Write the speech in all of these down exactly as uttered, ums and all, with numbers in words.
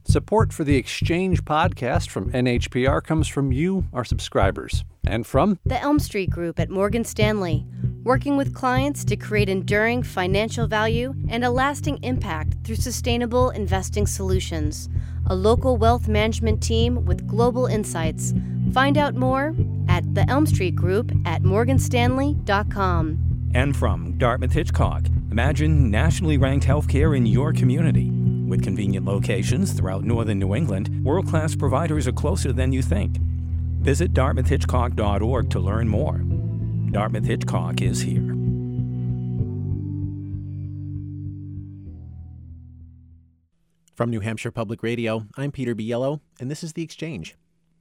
Support for the Exchange podcast from N H P R comes from you, our subscribers, and from the Elm Street Group at Morgan Stanley, working with clients to create enduring financial value and a lasting impact through sustainable investing solutions. A local wealth management team with global insights. Find out more at the Elm Street Group at morgan stanley dot com. And from Dartmouth Hitchcock, imagine nationally ranked healthcare in your community. With convenient locations throughout northern New England, world-class providers are closer than you think. Visit dartmouth hitchcock dot org to learn more. Dartmouth Hitchcock is here. From New Hampshire Public Radio, I'm Peter Biello, and this is The Exchange.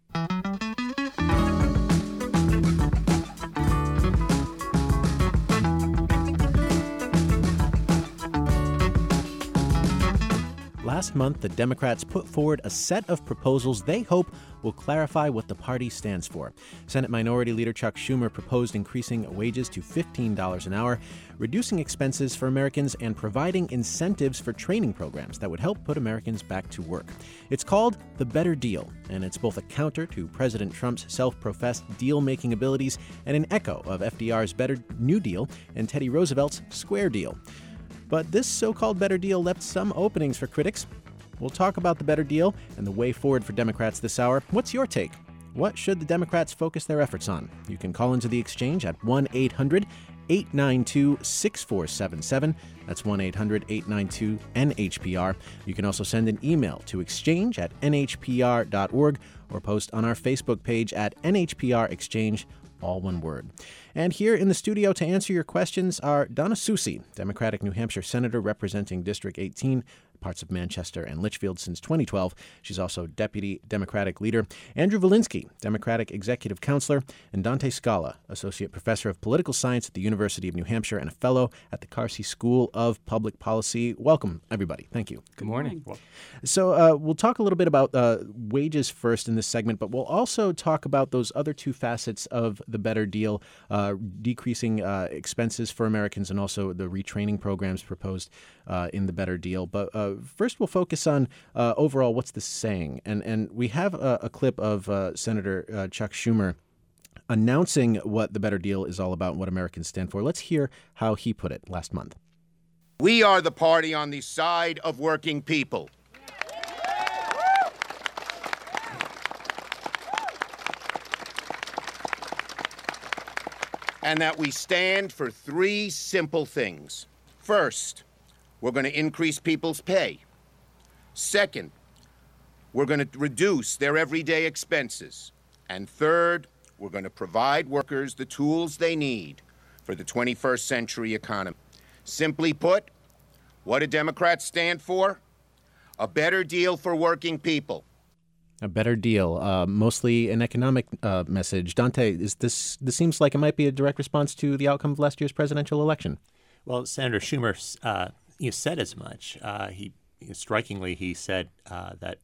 Last month, the Democrats put forward a set of proposals they hope will clarify what the party stands for. Senate Minority Leader Chuck Schumer proposed increasing wages to fifteen dollars an hour, reducing expenses for Americans, and providing incentives for training programs that would help put Americans back to work. It's called the Better Deal, and it's both a counter to President Trump's self-professed deal-making abilities and an echo of F D R's Better New Deal and Teddy Roosevelt's Square Deal. But this so-called Better Deal left some openings for critics. We'll talk about the Better Deal and the way forward for Democrats this hour. What's your take? What should the Democrats focus their efforts on? You can call into the Exchange at one eight hundred eight nine two six four seven seven. That's one eight hundred eight nine two N H P R. You can also send an email to exchange at n h p r dot org or post on our Facebook page at N H P R Exchange, all one word. And here in the studio to answer your questions are Donna Soucy, Democratic New Hampshire Senator representing District eighteen, parts of Manchester and Litchfield since twenty twelve. She's also Deputy Democratic Leader. Andrew Volinsky, Democratic Executive Counselor, and Dante Scala, Associate Professor of Political Science at the University of New Hampshire and a Fellow at the Carsey School of Public Policy. Welcome, everybody. Thank you. Good morning. So uh, we'll talk a little bit about uh, wages first in this segment, but we'll also talk about those other two facets of the Better Deal, uh, decreasing uh, expenses for Americans and also the retraining programs proposed uh, in the Better Deal. But uh, first, we'll focus on uh, overall what's this saying. And, and we have a, a clip of uh, Senator uh, Chuck Schumer announcing what the Better Deal is all about and what Americans stand for. Let's hear how he put it last month. We are the party on the side of working people. And that we stand for three simple things. First, we're going to increase people's pay. Second, we're going to reduce their everyday expenses. And third, we're going to provide workers the tools they need for the twenty-first century economy. Simply put, what do Democrats stand for? A better deal for working people. A better deal, uh, mostly an economic uh, message. Dante, is this this seems like it might be a direct response to the outcome of last year's presidential election. Well, Senator Schumer uh, you said as much. Uh, he you know, strikingly he said uh, that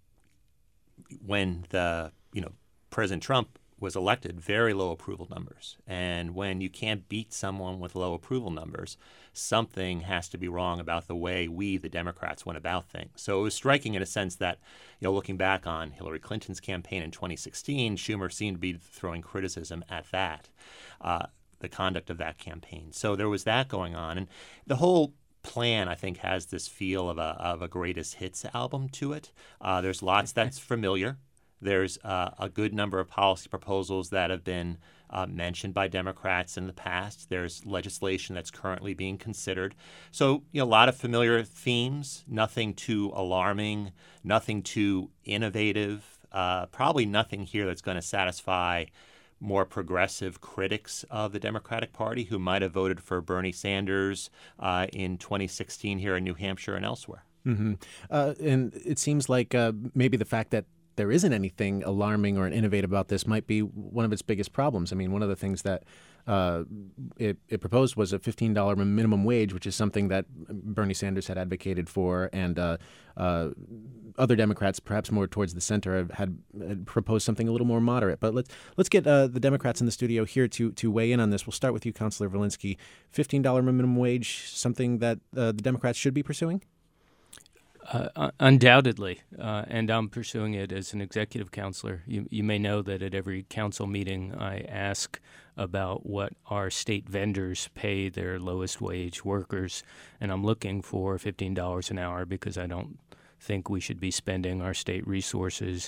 when the you know President Trump was elected, very low approval numbers, and when you can't beat someone with low approval numbers, something has to be wrong about the way we, the Democrats, went about things. So it was striking in a sense that, you know, looking back on Hillary Clinton's campaign in twenty sixteen, Schumer seemed to be throwing criticism at that, uh, the conduct of that campaign. So there was that going on, and the whole plan, I think, has this feel of a of a greatest hits album to it. Uh, there's lots that's familiar. There's uh, a good number of policy proposals that have been uh, mentioned by Democrats in the past. There's legislation that's currently being considered. So, you know, a lot of familiar themes, nothing too alarming, nothing too innovative, uh, probably nothing here that's going to satisfy more progressive critics of the Democratic Party who might have voted for Bernie Sanders uh, in twenty sixteen here in New Hampshire and elsewhere. Mm-hmm. Uh, and it seems like uh, maybe the fact that there isn't anything alarming or innovative about this might be one of its biggest problems. I mean, one of the things that uh, it, it proposed was a fifteen dollars minimum wage, which is something that Bernie Sanders had advocated for, and uh, uh, other Democrats, perhaps more towards the center, have had, had proposed something a little more moderate. But let's let's get uh, the Democrats in the studio here to to weigh in on this. We'll start with you, Councilor Volinsky. fifteen dollars minimum wage, something that uh, the Democrats should be pursuing? Uh, undoubtedly, uh, and I'm pursuing it as an executive counselor. You, you may know that at every council meeting I ask about what our state vendors pay their lowest wage workers, and I'm looking for fifteen dollars an hour because I don't think we should be spending our state resources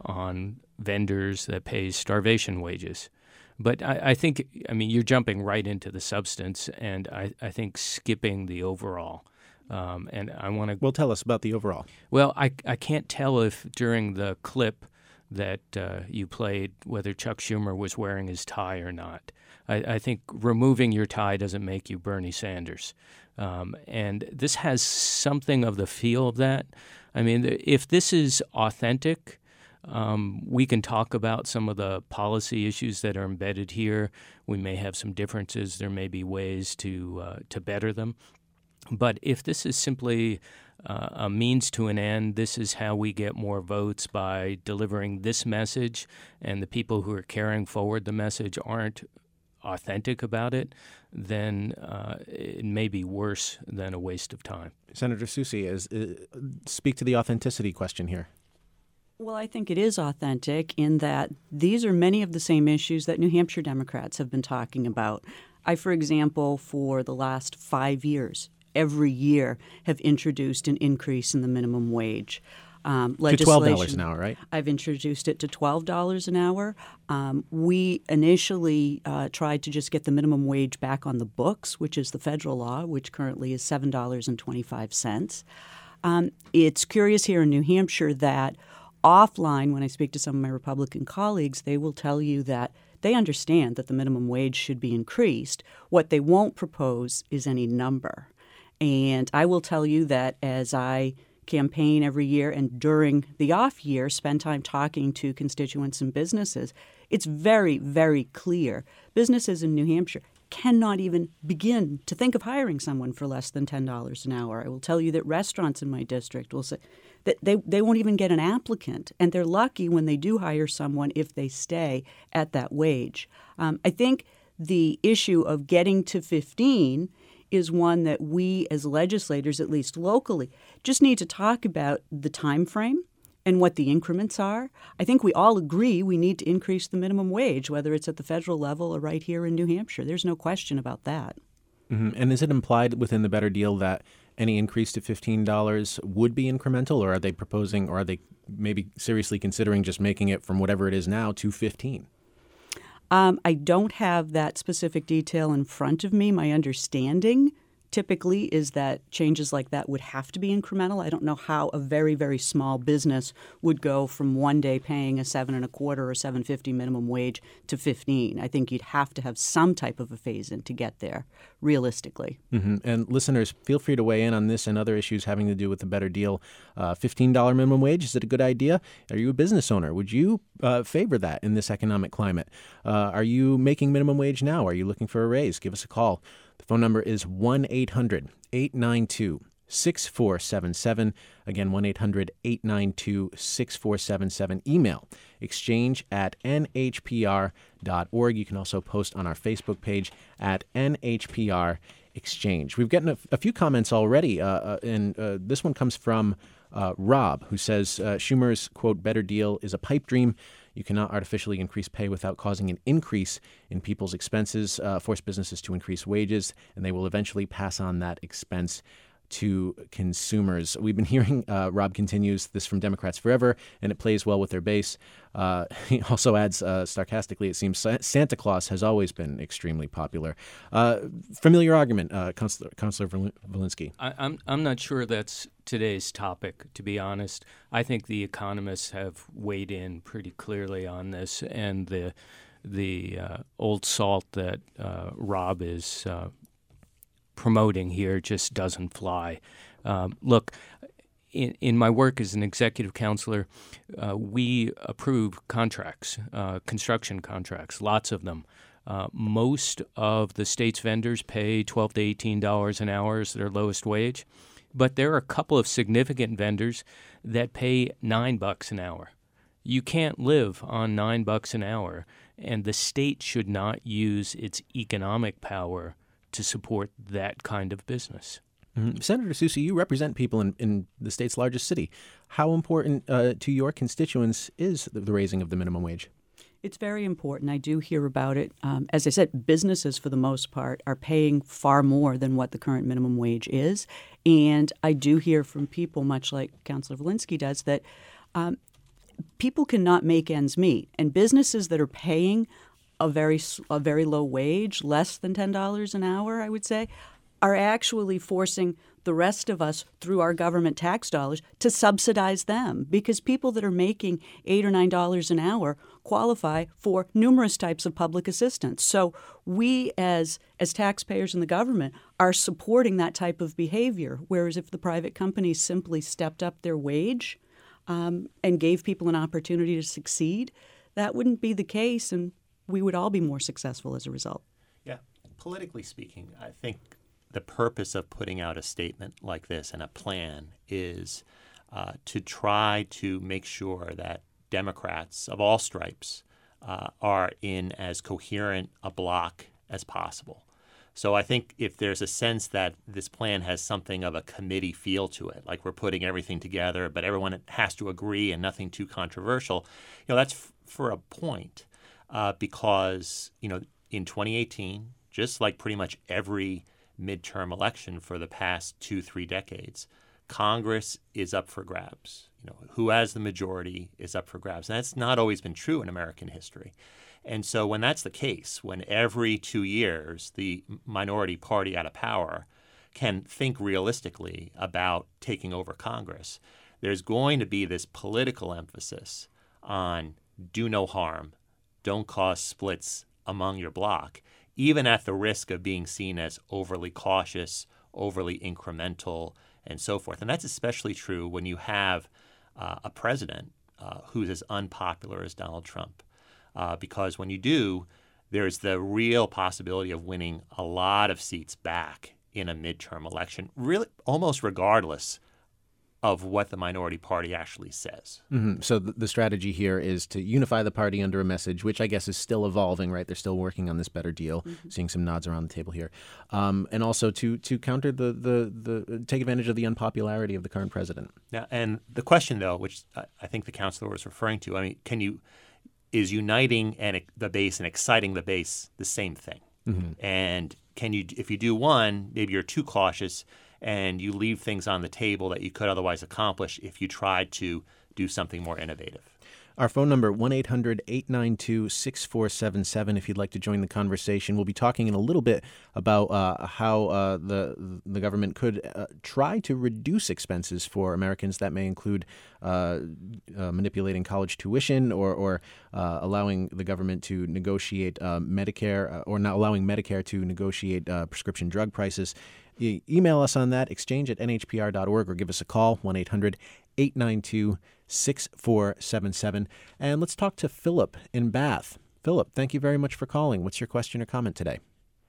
on vendors that pay starvation wages. But I, I think, I mean, you're jumping right into the substance, and I, I think skipping the overall. Um, and I want to. Well, tell us about the overall. Well, I, I can't tell if during the clip that uh, you played whether Chuck Schumer was wearing his tie or not. I, I think removing your tie doesn't make you Bernie Sanders. Um, and this has something of the feel of that. I mean, if this is authentic, um, we can talk about some of the policy issues that are embedded here. We may have some differences. There may be ways to uh, to better them. But if this is simply uh, a means to an end, this is how we get more votes by delivering this message, and the people who are carrying forward the message aren't authentic about it, then uh, it may be worse than a waste of time. Senator Soucy, is, uh, speak to the authenticity question here. Well, I think it is authentic in that these are many of the same issues that New Hampshire Democrats have been talking about. I, for example, for the last five years, every year have introduced an increase in the minimum wage. Um, to twelve dollars an hour, right? I've introduced it to twelve dollars an hour. Um, we initially uh, tried to just get the minimum wage back on the books, which is the federal law, which currently is seven dollars and twenty-five cents. Um, it's curious here in New Hampshire that offline, when I speak to some of my Republican colleagues, they will tell you that they understand that the minimum wage should be increased. What they won't propose is any number. And I will tell you that as I campaign every year and during the off year, spend time talking to constituents and businesses, it's very, very clear. Businesses in New Hampshire cannot even begin to think of hiring someone for less than ten dollars an hour. I will tell you that restaurants in my district will say that they, they won't even get an applicant, and they're lucky when they do hire someone if they stay at that wage. Um, I think the issue of getting to fifteen is one that we as legislators, at least locally, just need to talk about the time frame and what the increments are. I think we all agree we need to increase the minimum wage, whether it's at the federal level or right here in New Hampshire. There's no question about that. Mm-hmm. And is it implied within the better deal that any increase to fifteen dollars would be incremental, or are they proposing, or are they maybe seriously considering just making it from whatever it is now to fifteen dollars? Um, I don't have that specific detail in front of me. My understanding typically is that changes like that would have to be incremental. I don't know how a very, very small business would go from one day paying a seven and a quarter or seven fifty minimum wage to fifteen. I think you'd have to have some type of a phase-in to get there, realistically. Mm-hmm. And listeners, feel free to weigh in on this and other issues having to do with the better deal. Uh, fifteen dollars minimum wage, is it a good idea? Are you a business owner? Would you uh, favor that in this economic climate? Uh, are you making minimum wage now? Are you looking for a raise? Give us a call. The phone number is one eight hundred eight nine two six four seven seven. Again, one eight hundred eight nine two six four seven seven. Email exchange at n h p r dot org. You can also post on our Facebook page at N H P R Exchange. We've gotten a, a few comments already, uh, uh, and uh, this one comes from uh, Rob, who says uh, Schumer's, quote, better deal is a pipe dream. You cannot artificially increase pay without causing an increase in people's expenses, uh, force businesses to increase wages, and they will eventually pass on that expense to consumers. We've been hearing, uh, Rob continues, this from Democrats forever, and it plays well with their base. Uh, he also adds, uh, sarcastically, it seems Sa- Santa Claus has always been extremely popular. Uh, familiar argument, uh, Councilor, Councilor Volinsky. I, I'm, I'm not sure that's today's topic, to be honest. I think the economists have weighed in pretty clearly on this, and the, the uh, old salt that uh, Rob is uh, promoting here just doesn't fly. Um, look, in, in my work as an executive counselor, uh, we approve contracts, uh, construction contracts, lots of them. Uh, most of the state's vendors pay twelve to eighteen dollars an hour as their lowest wage, but there are a couple of significant vendors that pay nine bucks an hour. You can't live on nine bucks an hour, and the state should not use its economic power to support that kind of business. Mm-hmm. Senator Soucy, you represent people in, in the state's largest city. How important uh, to your constituents is the, the raising of the minimum wage? It's very important. I do hear about it. Um, as I said, businesses, for the most part, are paying far more than what the current minimum wage is. And I do hear from people, much like Councilor Volinsky does, that um, people cannot make ends meet. And businesses that are paying a very a very low wage, less than ten dollars an hour, I would say, are actually forcing the rest of us, through our government tax dollars, to subsidize them, because people that are making eight or nine dollars an hour qualify for numerous types of public assistance. So we, as as taxpayers in the government, are supporting that type of behavior. Whereas if the private companies simply stepped up their wage um, and gave people an opportunity to succeed, that wouldn't be the case, and we would all be more successful as a result. Yeah, politically speaking, I think the purpose of putting out a statement like this and a plan is uh, to try to make sure that Democrats of all stripes uh, are in as coherent a block as possible. So I think if there's a sense that this plan has something of a committee feel to it, like we're putting everything together, but everyone has to agree and nothing too controversial, you know, that's f- for a point uh, because, you know, in twenty eighteen, just like pretty much every midterm election for the past two, three decades, Congress is up for grabs. You know, who has the majority is up for grabs. And that's not always been true in American history. And so when that's the case, when every two years the minority party out of power can think realistically about taking over Congress, there's going to be this political emphasis on do no harm, don't cause splits among your bloc, even at the risk of being seen as overly cautious, overly incremental, and so forth. And that's especially true when you have uh, a president uh, who's as unpopular as Donald Trump. Uh, because when you do, there's the real possibility of winning a lot of seats back in a midterm election, really almost regardless of what the minority party actually says. Mm-hmm. So th- the strategy here is to unify the party under a message, which I guess is still evolving, right? They're still working on this better deal, mm-hmm. seeing some nods around the table here. Um, and also to to counter the, the, the take advantage of the unpopularity of the current president. Now, and the question, though, which I think the counselor was referring to, I mean, can you, is uniting and the base and exciting the base the same thing? Mm-hmm. And can you, if you do one, maybe you're too cautious and you leave things on the table that you could otherwise accomplish if you tried to do something more innovative. Our phone number, one eight hundred eight nine two six four seven seven, if you'd like to join the conversation. We'll be talking in a little bit about uh, how uh, the the government could uh, try to reduce expenses for Americans. That may include uh, uh, manipulating college tuition or, or uh, allowing the government to negotiate uh, Medicare uh, or not allowing Medicare to negotiate uh, prescription drug prices. E- email us on that, exchange at N H P R dot org, or give us a call, one eight hundred eight nine two six four seven seven. And let's talk to Philip in Bath. Philip, thank you very much for calling. What's your question or comment today?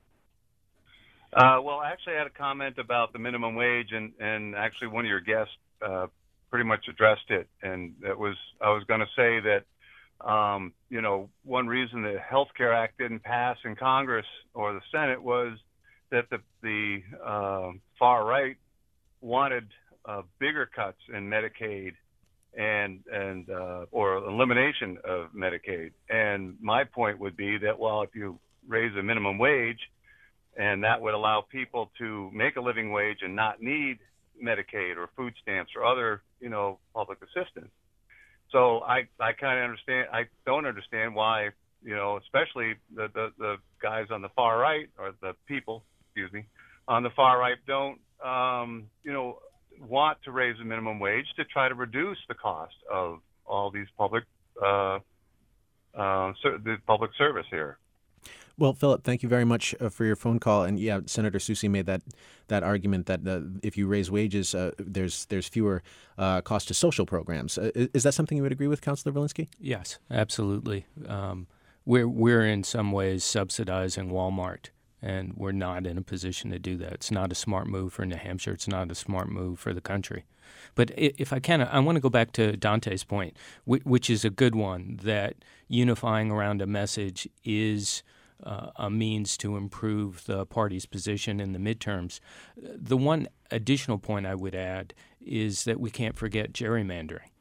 Uh, well, actually, I had a comment about the minimum wage, and, and actually one of your guests uh, pretty much addressed it. And that was, I was going to say that, um, you know, one reason the Health Care Act didn't pass in Congress or the Senate was that the, the uh, far right wanted uh, bigger cuts in Medicaid and and uh, or elimination of Medicaid. And my point would be that, well, if you raise the minimum wage, and that would allow people to make a living wage and not need Medicaid or food stamps or other, you know, public assistance. So I, I kind of understand. I don't understand why, you know, especially the, the, the guys on the far right, or the people, excuse me, on the far right don't, um, you know, want to raise the minimum wage to try to reduce the cost of all these public, uh, uh, the public service here. Well, Philip, thank you very much uh, for your phone call. And yeah, Senator Soucy made that that argument that uh, if you raise wages, uh, there's there's fewer uh, costs to social programs. Uh, is that something you would agree with, Councilor Volinsky? Yes, absolutely. Um, we're we're in some ways subsidizing Walmart, and we're not in a position to do that. It's not a smart move for New Hampshire. It's not a smart move for the country. But if I can, I want to go back to Dante's point, which is a good one, that unifying around a message is uh, a means to improve the party's position in the midterms. The one additional point I would add is that we can't forget gerrymandering.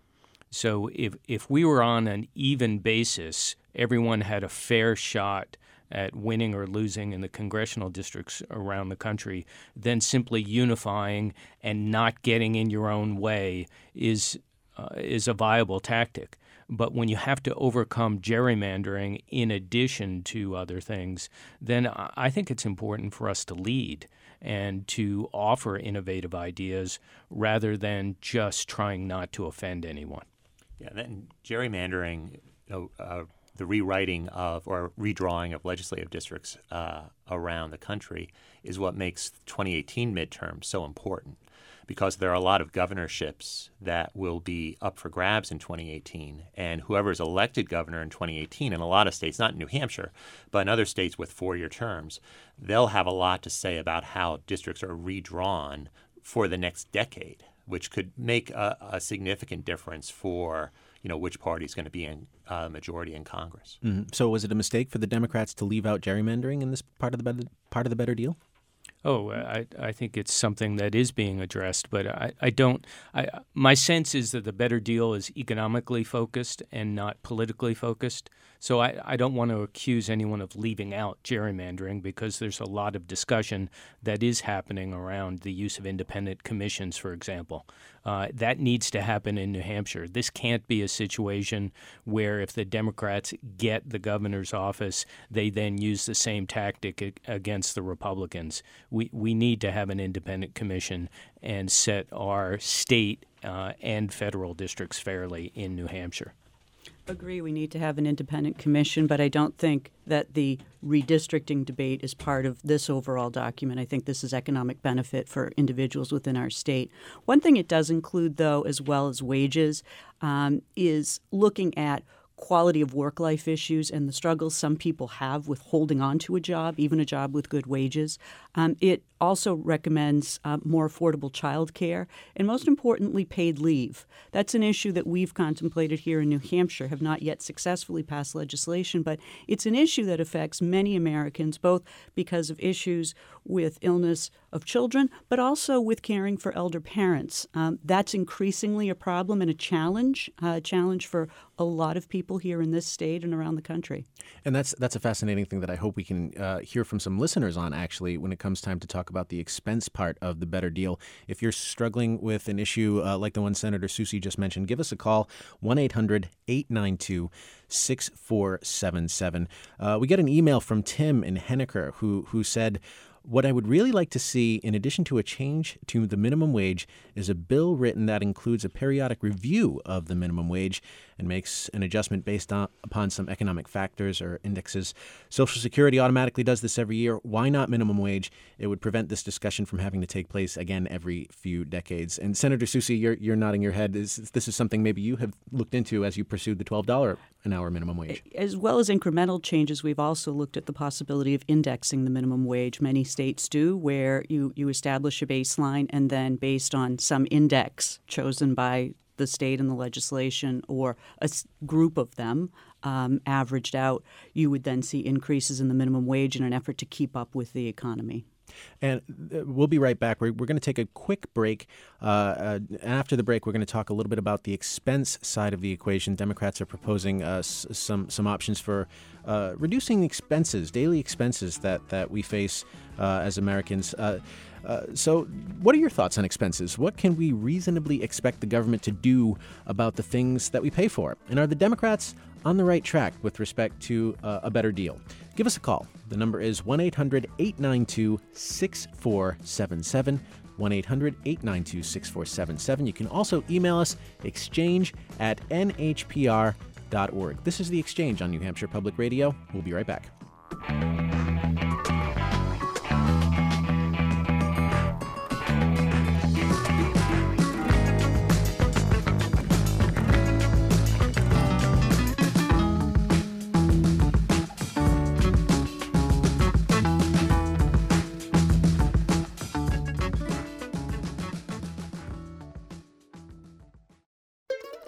So if if we were on an even basis, everyone had a fair shot at winning or losing in the congressional districts around the country, then simply unifying and not getting in your own way is uh, is a viable tactic. But when you have to overcome gerrymandering in addition to other things, then I think it's important for us to lead and to offer innovative ideas rather than just trying not to offend anyone. Yeah, then gerrymandering, you know, uh, the rewriting of or redrawing of legislative districts uh, around the country is what makes twenty eighteen midterms so important, because there are a lot of governorships that will be up for grabs in twenty eighteen, and whoever is elected governor in twenty eighteen in a lot of states, not in New Hampshire, but in other states with four-year terms, they'll have a lot to say about how districts are redrawn for the next decade, which could make a, a significant difference for, you know, which party is going to be in uh, majority in Congress. Mm-hmm. So was it a mistake for the Democrats to leave out gerrymandering in this part of the better, part of the better deal? Oh, I, I think it's something that is being addressed, but I, I don't I, – my sense is that the better deal is economically focused and not politically focused. So I, I don't want to accuse anyone of leaving out gerrymandering, because there's a lot of discussion that is happening around the use of independent commissions, for example. Uh, that needs to happen in New Hampshire. This can't be a situation where if the Democrats get the governor's office, they then use the same tactic against the Republicans. We we need to have an independent commission and set our state uh, and federal districts fairly in New Hampshire. Agree, we need to have an independent commission, but I don't think that the redistricting debate is part of this overall document. I think this is economic benefit for individuals within our state. One thing it does include, though, as well as wages, um, is looking at quality of work-life issues and the struggles some people have with holding on to a job, even a job with good wages. Um, it also recommends uh, more affordable child care and, most importantly, paid leave. That's an issue that we've contemplated here in New Hampshire, have not yet successfully passed legislation, but it's an issue that affects many Americans, both because of issues with illness of children, but also with caring for elder parents. Um, that's increasingly a problem and a challenge, uh, a challenge for a lot of people here in this state and around the country. And that's that's a fascinating thing that I hope we can uh, hear from some listeners on, actually, when it comes time to talk about the expense part of the better deal. If you're struggling with an issue uh, like the one Senator Soucy just mentioned, give us a call, one eight hundred eight nine two six four seven seven. Uh, we get an email from Tim in Henniker who who said, "What I would really like to see, in addition to a change to the minimum wage, is a bill written that includes a periodic review of the minimum wage and makes an adjustment based on, upon some economic factors or indexes. Social Security automatically does this every year. Why not minimum wage? It would prevent this discussion from having to take place again every few decades." And Senator Soucy, you're, you're nodding your head. Is, this is something maybe you have looked into as you pursued the twelve dollars an hour minimum wage. As well as incremental changes, we've also looked at the possibility of indexing the minimum wage. Many states do, where you, you establish a baseline and then based on some index chosen by the state and the legislation or a group of them um, averaged out, you would then see increases in the minimum wage in an effort to keep up with the economy. And we'll be right back. We're, we're going to take a quick break. Uh, uh, after the break, we're going to talk a little bit about the expense side of the equation. Democrats are proposing uh, s- some some options for uh, reducing expenses, daily expenses that, that we face uh, as Americans. Uh, uh, so what are your thoughts on expenses? What can we reasonably expect the government to do about the things that we pay for? And are the Democrats on the right track with respect to uh, a better deal? Give us a call. The number is one eight hundred eight nine two six four seven seven, one eight hundred eight nine two six four seven seven. You can also email us, exchange at n h p r dot org. This is The Exchange on New Hampshire Public Radio. We'll be right back.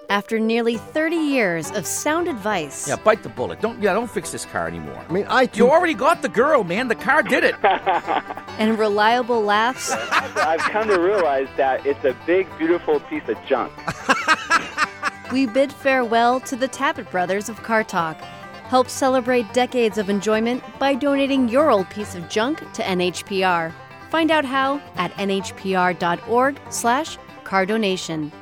After nearly thirty years of sound advice. Yeah, bite the bullet. Don't yeah, don't fix this car anymore. I mean, I too... You already got the girl, man. The car did it. And reliable laughs. I've come to realize that it's a big, beautiful piece of junk. We bid farewell to the Tappet brothers of Car Talk. Help celebrate decades of enjoyment by donating your old piece of junk to N H P R. Find out how at nhpr.org slash car donation.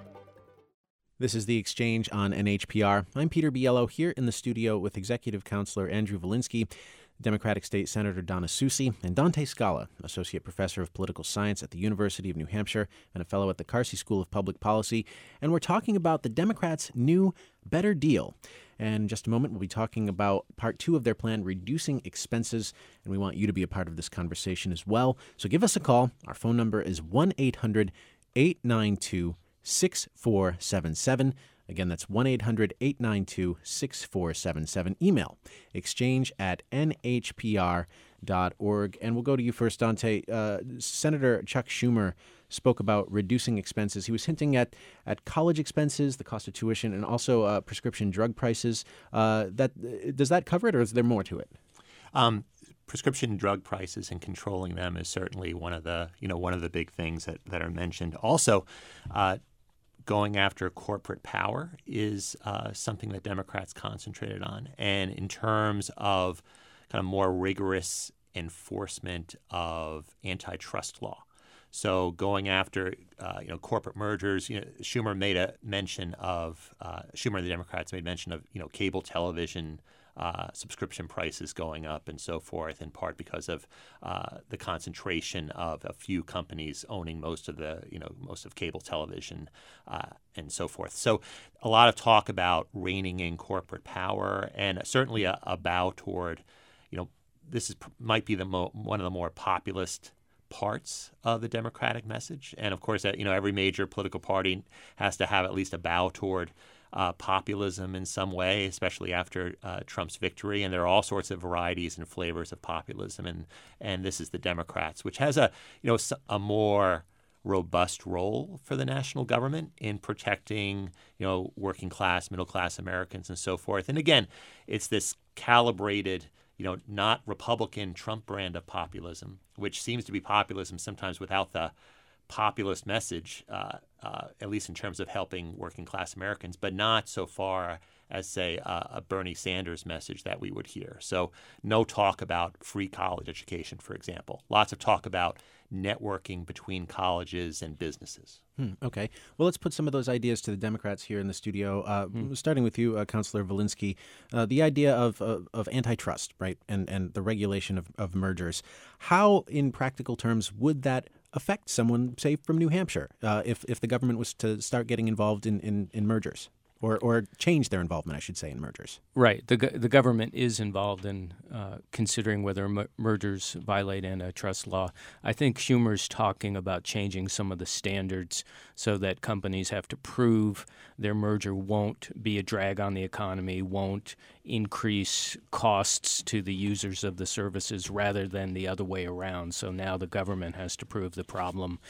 This is The Exchange on N H P R. I'm Peter Biello here in the studio with Executive Counselor Andrew Volinsky, Democratic State Senator Donna Soucy, and Dante Scala, Associate Professor of Political Science at the University of New Hampshire and a fellow at the Carsey School of Public Policy. And we're talking about the Democrats' new Better Deal. And in just a moment, we'll be talking about part two of their plan, reducing expenses. And we want you to be a part of this conversation as well. So give us a call. Our phone number is one eight hundred eight nine two six four seven seven. Again, that's one eight hundred eight nine two six four seven seven. Email exchange at n h p r dot org. And we'll go to you first, Dante. Uh, Senator Chuck Schumer spoke about reducing expenses. He was hinting at, at college expenses, the cost of tuition, and also uh, prescription drug prices. Uh, that does that cover it, or is there more to it? Um, prescription drug prices and controlling them is certainly one of the you know one of the big things that, that are mentioned. Also, uh, going after corporate power is uh, something that Democrats concentrated on. And in terms of kind of more rigorous enforcement of antitrust law. So going after uh, you know corporate mergers, you know, Schumer made a mention of uh, Schumer and the Democrats made mention of you know cable television uh, subscription prices going up and so forth, in part because of uh, the concentration of a few companies owning most of the you know most of cable television uh, and so forth. So a lot of talk about reining in corporate power, and certainly a, a bow toward you know this is might be the mo- one of the more populist parts of the Democratic message. And of course, you know, every major political party has to have at least a bow toward uh, populism in some way, especially after uh, Trump's victory. And there are all sorts of varieties and flavors of populism. And and this is the Democrats, which has a, you know, a more robust role for the national government in protecting, you know, working class, middle class Americans and so forth. And again, it's this calibrated, you know, not Republican Trump brand of populism, which seems to be populism sometimes without the populist message, uh, uh, at least in terms of helping working class Americans, but not so far as, say, uh, a Bernie Sanders message that we would hear. So no talk about free college education, for example. Lots of talk about networking between colleges and businesses. Hmm, okay. Well, let's put some of those ideas to the Democrats here in the studio, uh, hmm. starting with you, uh, Councilor Volinsky. Uh, the idea of, of, of antitrust, right, and, and the regulation of, of mergers. How, in practical terms, would that affect someone, say, from New Hampshire, uh, if, if the government was to start getting involved in, in, in mergers? Or, or change their involvement, I should say, in mergers. Right. The the government is involved in uh, considering whether m- mergers violate antitrust law. I think Schumer's talking about changing some of the standards so that companies have to prove their merger won't be a drag on the economy, won't increase costs to the users of the services rather than the other way around. So now the government has to prove the problem.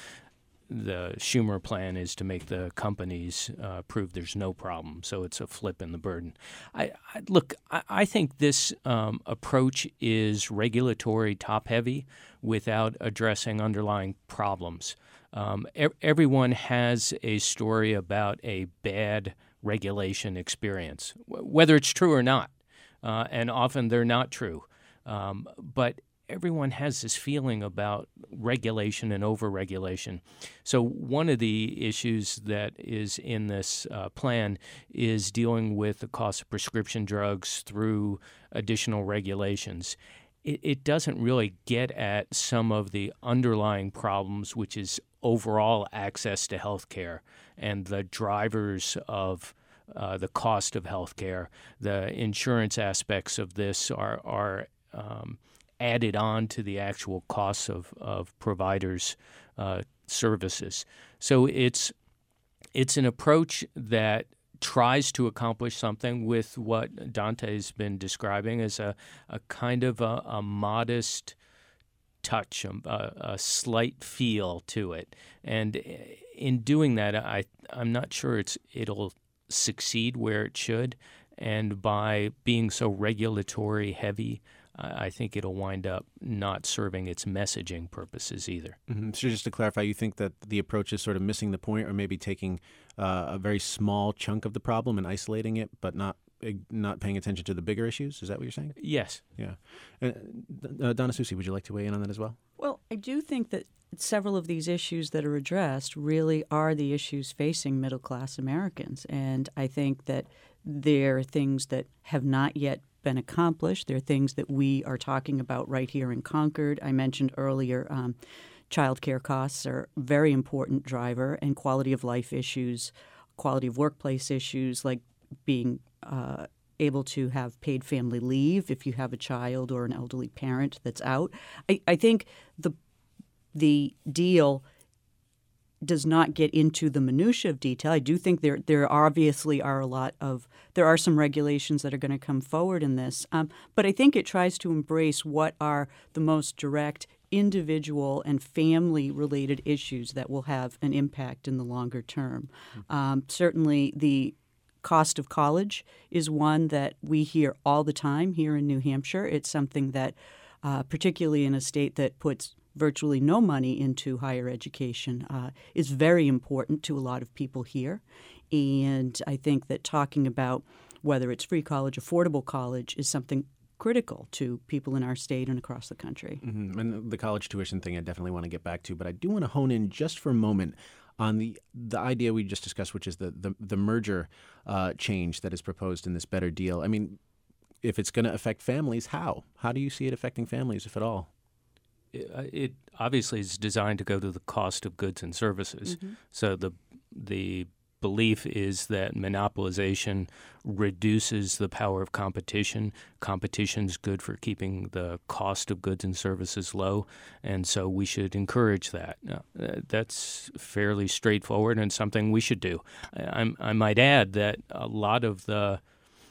The Schumer plan is to make the companies uh, prove there's no problem, so it's a flip in the burden. I, I, look, I, I think this um, approach is regulatory top-heavy without addressing underlying problems. Um, e- everyone has a story about a bad regulation experience, w- whether it's true or not, uh, and often they're not true. Um, but everyone has this feeling about regulation and over-regulation. So one of the issues that is in this uh, plan is dealing with the cost of prescription drugs through additional regulations. It, it doesn't really get at some of the underlying problems, which is overall access to health care and the drivers of uh, the cost of health care. The insurance aspects of this are, are um, added on to the actual costs of, of providers' uh, services. So it's it's an approach that tries to accomplish something with what Dante's been describing as a, a kind of a, a modest touch, a, a slight feel to it. And in doing that, I, I'm not sure it's it'll succeed where it should. And by being so regulatory heavy, I think it'll wind up not serving its messaging purposes either. Mm-hmm. So just to clarify, you think that the approach is sort of missing the point, or maybe taking uh, a very small chunk of the problem and isolating it, but not not paying attention to the bigger issues? Is that what you're saying? Yes. Yeah. Uh, uh, Donna Soucy, would you like to weigh in on that as well? Well, I do think that several of these issues that are addressed really are the issues facing middle-class Americans. And I think that there are things that have not yet been accomplished. There are things that we are talking about right here in Concord. I mentioned earlier um, child care costs are a very important driver, and quality of life issues, quality of workplace issues like being uh, able to have paid family leave if you have a child or an elderly parent that's out. I, I think the the deal does not get into the minutia of detail. I do think there there obviously are a lot of there are some regulations that are going to come forward in this, um, but I think it tries to embrace what are the most direct individual and family related issues that will have an impact in the longer term. Mm-hmm. Um, certainly, the cost of college is one that we hear all the time here in New Hampshire. It's something that, uh, particularly in a state that puts virtually no money into higher education, uh, is very important to a lot of people here. And I think that talking about whether it's free college, affordable college, is something critical to people in our state and across the country. Mm-hmm. And the college tuition thing I definitely want to get back to, but I do want to hone in just for a moment on the the idea we just discussed, which is the, the, the merger uh, change that is proposed in this better deal. I mean, if it's going to affect families, how? How do you see it affecting families, if at all? It obviously is designed to go to the cost of goods and services. Mm-hmm. So the the belief is that monopolization reduces the power of competition. Competition's good for keeping the cost of goods and services low, and so we should encourage that. Now, that's fairly straightforward and something we should do. I, I might add that a lot of the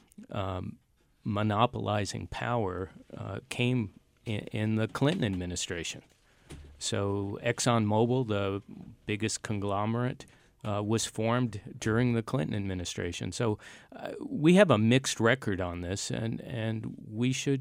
um, monopolizing power uh, came in, in the Clinton administration. So ExxonMobil, the biggest conglomerate, Uh, was formed during the Clinton administration. So uh, we have a mixed record on this, and, and we should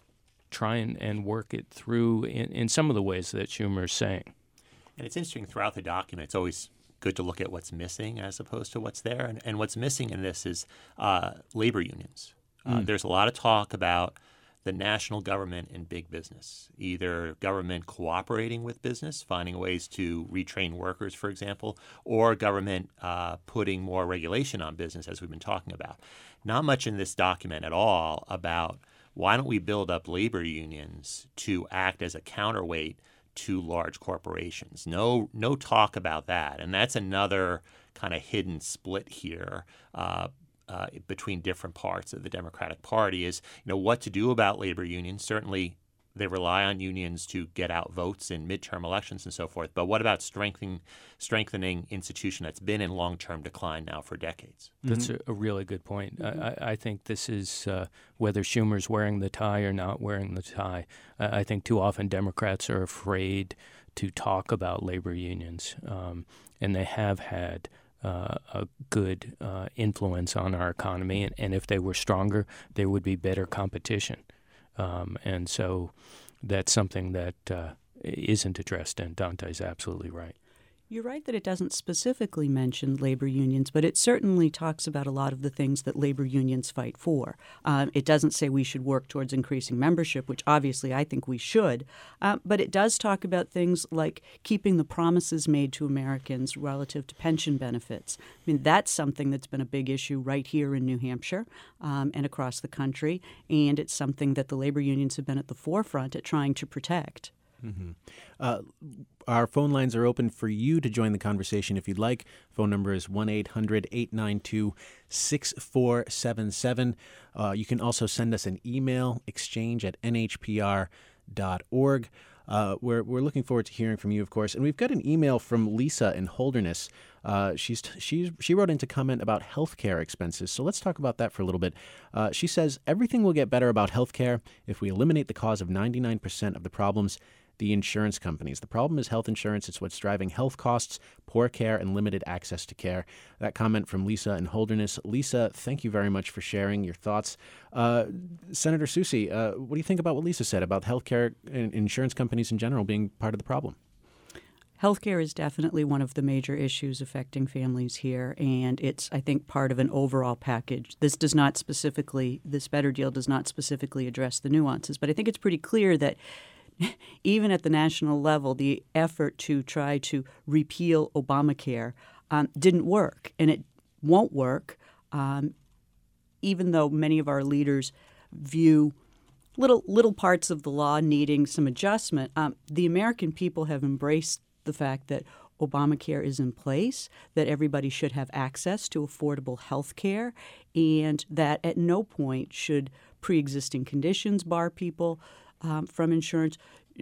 try and, and work it through in, in some of the ways that Schumer is saying. And it's interesting throughout the document, it's always good to look at what's missing as opposed to what's there. And, and what's missing in this is uh, labor unions. Uh, mm. There's a lot of talk about the national government and big business, either government cooperating with business, finding ways to retrain workers, for example, or government uh, putting more regulation on business, as we've been talking about. Not much in this document at all about why don't we build up labor unions to act as a counterweight to large corporations. No, no talk about that. And that's another kind of hidden split here. Uh, Uh, between different parts of the Democratic Party is, you know, what to do about labor unions. Certainly, they rely on unions to get out votes in midterm elections and so forth. But what about strengthening strengthening institution that's been in long-term decline now for decades? That's mm-hmm. a, a really good point. Mm-hmm. I, I think this is uh, whether Schumer's wearing the tie or not wearing the tie. I, I think too often Democrats are afraid to talk about labor unions, um, and they have had Uh, a good uh, influence on our economy, and, and if they were stronger, there would be better competition. Um, and so that's something that uh, isn't addressed, and Dante's absolutely right. You're right that it doesn't specifically mention labor unions, but it certainly talks about a lot of the things that labor unions fight for. Um, it doesn't say we should work towards increasing membership, which obviously I think we should, uh, but it does talk about things like keeping the promises made to Americans relative to pension benefits. I mean, that's something that's been a big issue right here in New Hampshire um, and across the country, and it's something that the labor unions have been at the forefront at trying to protect. Mm-hmm. Uh, our phone lines are open for you to join the conversation if you'd like. Phone number is one eight hundred eight nine two six four seven seven. Uh, you can also send us an email, exchange at n h p r dot org. Uh, we're, we're looking forward to hearing from you, of course. And we've got an email from Lisa in Holderness. Uh, she's she's she wrote in to comment about healthcare expenses. So let's talk about that for a little bit. Uh, she says, everything will get better about healthcare if we eliminate the cause of ninety-nine percent of the problems. the insurance companies. The problem is health insurance. It's what's driving health costs, poor care, and limited access to care. That comment from Lisa in Holderness. Lisa, thank you very much for sharing your thoughts. Uh, Senator Soucy, uh, what do you think about what Lisa said about healthcare and insurance companies in general being part of the problem? Healthcare is definitely one of the major issues affecting families here, and it's, I think, part of an overall package. This does not specifically, this Better Deal does not specifically address the nuances, but I think it's pretty clear that even at the national level, the effort to try to repeal Obamacare um, didn't work, and it won't work, um, even though many of our leaders view little little parts of the law needing some adjustment. Um, the American people have embraced the fact that Obamacare is in place, that everybody should have access to affordable health care, and that at no point should pre-existing conditions bar people um, from insurance.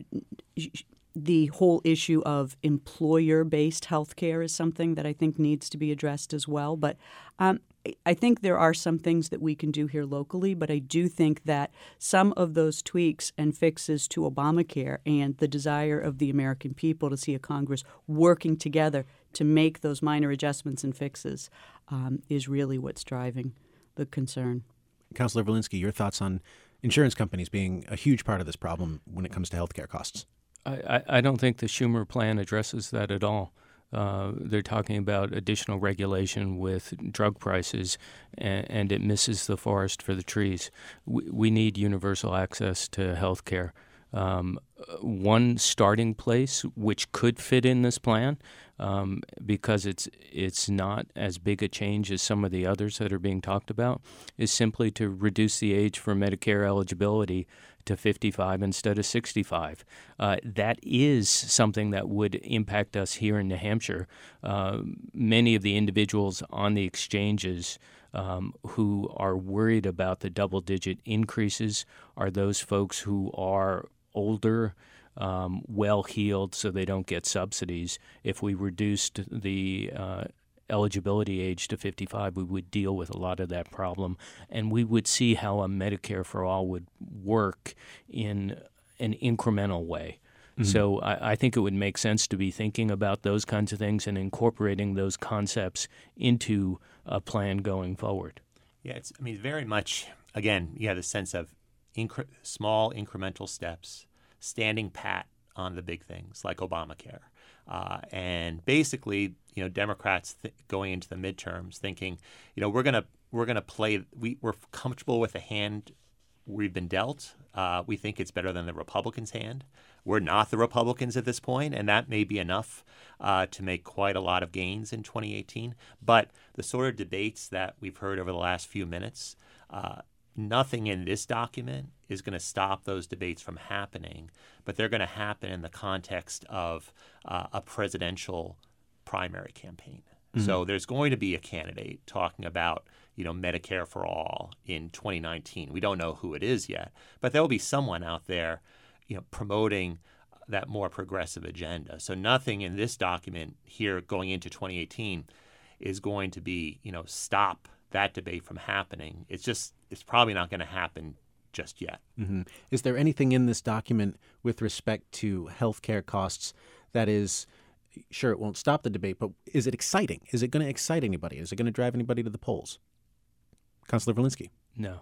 The whole issue of employer-based health care is something that I think needs to be addressed as well. But um, I think there are some things that we can do here locally, but I do think that some of those tweaks and fixes to Obamacare and the desire of the American people to see a Congress working together to make those minor adjustments and fixes um, is really what's driving the concern. Councilor Volinsky, your thoughts on insurance companies being a huge part of this problem when it comes to health care costs? I, I don't think the Schumer plan addresses that at all. Uh, they're talking about additional regulation with drug prices, and, and it misses the forest for the trees. We, we need universal access to health care. Um, one starting place, which could fit in this plan, um, because it's it's not as big a change as some of the others that are being talked about, is simply to reduce the age for Medicare eligibility to fifty-five instead of sixty-five. Uh, that is something that would impact us here in New Hampshire. Uh, many of the individuals on the exchanges um, who are worried about the double-digit increases are those folks who are older, um, well-heeled, so they don't get subsidies. If we reduced the uh, eligibility age to fifty-five, we would deal with a lot of that problem, and we would see how a Medicare for All would work in an incremental way. Mm-hmm. So I, I think it would make sense to be thinking about those kinds of things and incorporating those concepts into a plan going forward. Yeah, it's, I mean, very much, again, you have the sense of incre- small incremental steps, standing pat on the big things like Obamacare. Uh, and basically, you know, Democrats th- going into the midterms thinking, you know, we're gonna we're gonna play. We, we're comfortable with the hand we've been dealt. Uh, we think it's better than the Republicans' hand. We're not the Republicans at this point, and that may be enough uh, to make quite a lot of gains in twenty eighteen. But the sort of debates that we've heard over the last few minutes, uh, nothing in this document is going to stop those debates from happening, but they're going to happen in the context of uh, a presidential primary campaign. Mm-hmm. So there's going to be a candidate talking about, you know, Medicare for all in twenty nineteen. We don't know who it is yet, but there will be someone out there, you know, promoting that more progressive agenda. So nothing in this document here going into twenty eighteen is going to be, you know, stop that debate from happening. It's just, it's probably not going to happen just yet. Mm-hmm. Is there anything in this document with respect to healthcare costs that is, sure, it won't stop the debate, but is it exciting? Is it going to excite anybody? Is it going to drive anybody to the polls? Councilor Volinsky. No.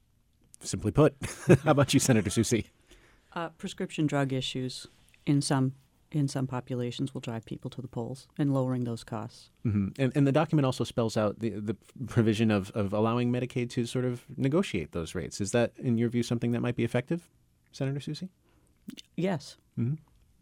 Simply put. How about you, Senator Soucy? Uh, prescription drug issues in some in some populations will drive people to the polls and lowering those costs. Mm-hmm. And, and the document also spells out the, the provision of, of allowing Medicaid to sort of negotiate those rates. Is that, in your view, something that might be effective, Senator Soucy? Yes. Mm-hmm.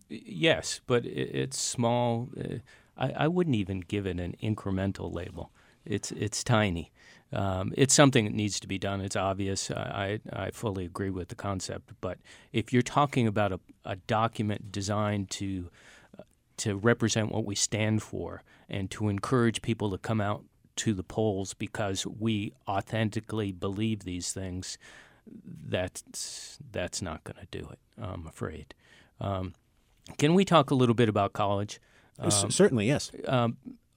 Yes, but it, it's small. Uh, I, I wouldn't even give it an incremental label. It's it's tiny. Um, it's something that needs to be done. It's obvious. I, I fully agree with the concept. But if you're talking about a, a document designed to uh, to represent what we stand for and to encourage people to come out to the polls because we authentically believe these things, that's, that's not going to do it, I'm afraid. Um, can we talk a little bit about college? Um, C- certainly, yes. Um,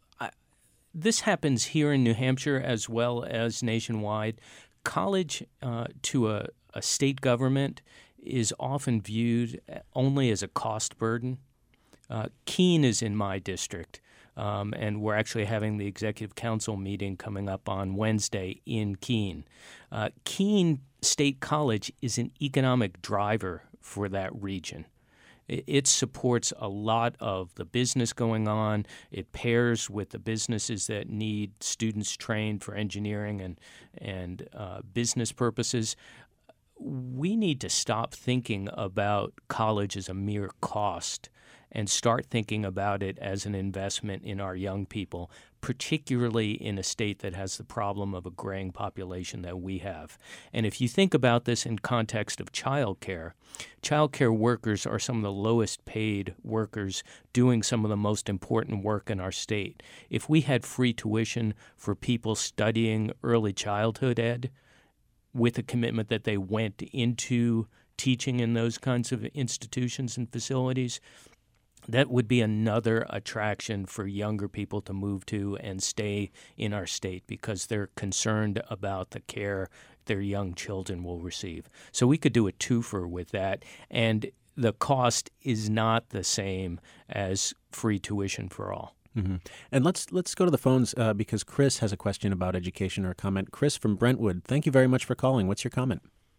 This happens here in New Hampshire as well as nationwide. College uh, to a, a state government is often viewed only as a cost burden. Uh, Keene is in my district, um, and we're actually having the Executive Council meeting coming up on Wednesday in Keene. Uh, Keene State College is an economic driver for that region. It supports a lot of the business going on. It pairs with the businesses that need students trained for engineering and, and uh, business purposes. We need to stop thinking about college as a mere cost and start thinking about it as an investment in our young people, particularly in a state that has the problem of a graying population that we have. And if you think about this in context of childcare, childcare workers are some of the lowest paid workers doing some of the most important work in our state. If we had free tuition for people studying early childhood ed, with a commitment that they went into teaching in those kinds of institutions and facilities, that would be another attraction for younger people to move to and stay in our state because they're concerned about the care their young children will receive. So we could do a twofer with that, and the cost is not the same as free tuition for all. Mm-hmm. And let's let's go to the phones uh, because Chris has a question about education or a comment. Chris from Brentwood, thank you very much for calling. What's your comment?